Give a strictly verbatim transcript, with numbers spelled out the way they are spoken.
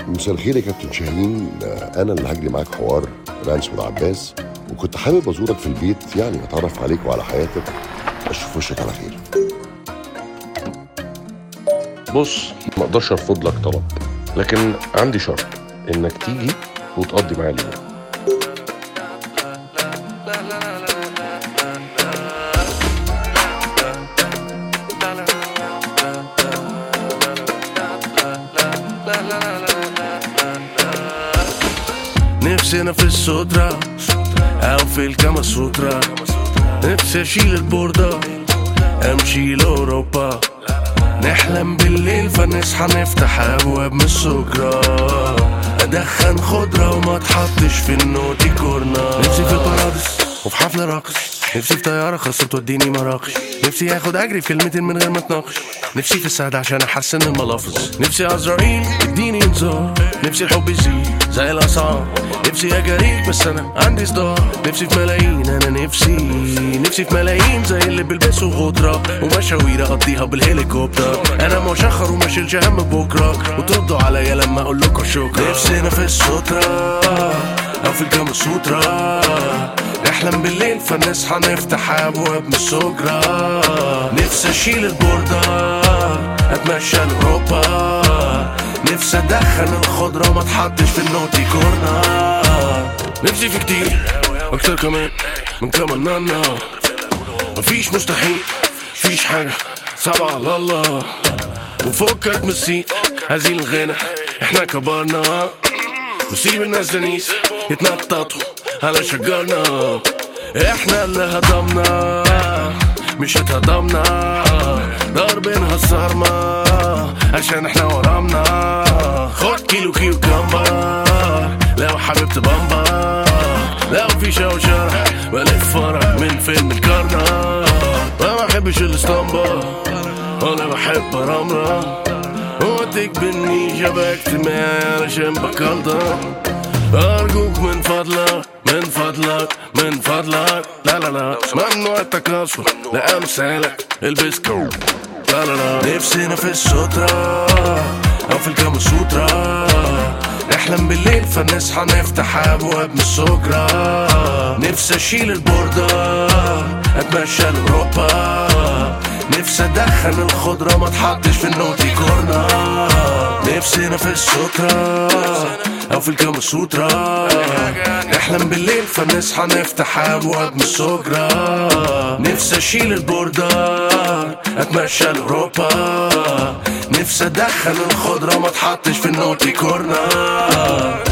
مساء الخير يا كابتن شاهين. آه، انا اللي هجري معاك حوار رانس والعباس، وكنت حابب ازورك في البيت يعني اتعرف عليك وعلى حياتك، اشوف وشك على خير. بص، ما اقدرش ارفض لك طلب، لكن عندي شرط انك تيجي وتقضي معايا اليوم. نفسي انا في السودرة او في الكاما سوترا، نفسي اشيل البوردة امشي لاوروبا، نحلم بالليل فنصحى نفتح ابواب من السكرة، ادخن خضرة وما تحطش في النوتي كورنا. نفسي في الباراديس وفي حفلة رقص، نفسي في طيارة خاصة توديني مراكش، نفسي اخد اجري في كلمتين من غير ما اتناقش، نفسي في السعادة عشان احسن الملافظ، نفسي عزرائيل يديني انذار، نفسي الحب يزيد زي الاسعار، نفسي اجاريك بس انا عندي صداع، نفسي في ملايين، انا نفسي نفسي في ملايين زي اللي بيلبسوا غدرة ومشاوير اقضيها بالهليكوبتر، انا مشخر وما شيلش هم بكره وتردوا عليا لما اقول لكم شكرا. نفسي انا في السوترا او في الكاما سوترا، نحلم بالليل فنصحى نفتح ابواب من السكرة، نفسي اشيل البوردة اتمشى لاوروبا، نفسي ادخن الخضرة وما تحطش في النوتي كورنا، نفسي في كتير اكتر كمان من كمان نانا، مفيش مستحيل مفيش حاجة صعبة على الله، وفكك من السيت هزيل الغنى احنا كبرنا، نسيب الناس دنيس يتنططوا على شجرنا، احنا اللي هضمنا مش هتهضمنا، ضاربينها الصارمة عشان احنا ورامنا، خد كيلو كيلو كمبر لو حبيبت بامبا، لو في شوشرة بلف فرح من فيلم الكرنة، ما بحبش الاسطمبة ولا بحب رمرة، واتك بالنيجة شبكت معايا علشان بكالدة، أرجوك من فضلك من فضلك من فضلك لا لا لا ممنوع التكاثر، لا أمثالك البس كوب لا لا لا. نفسي أنا في السوترا أو في الكاما سوترا، نحلم بالليل فنصحى نفتح أبواب من السكرة، نفسي أشيل البوردة أتمشى لأوروبا، نفسي أدخن الخضرة ما تحطش في النوتي كورنا، نفسي أنا في السوترا أو في الكاما سوترا، نحلم بالليل فنصحى نفتح أبواب من السكرة، نفسي أشيل البوردة أتمشى لأوروبا، نفسي أدخن الخضرة ما تحطش في النوتي كورنا.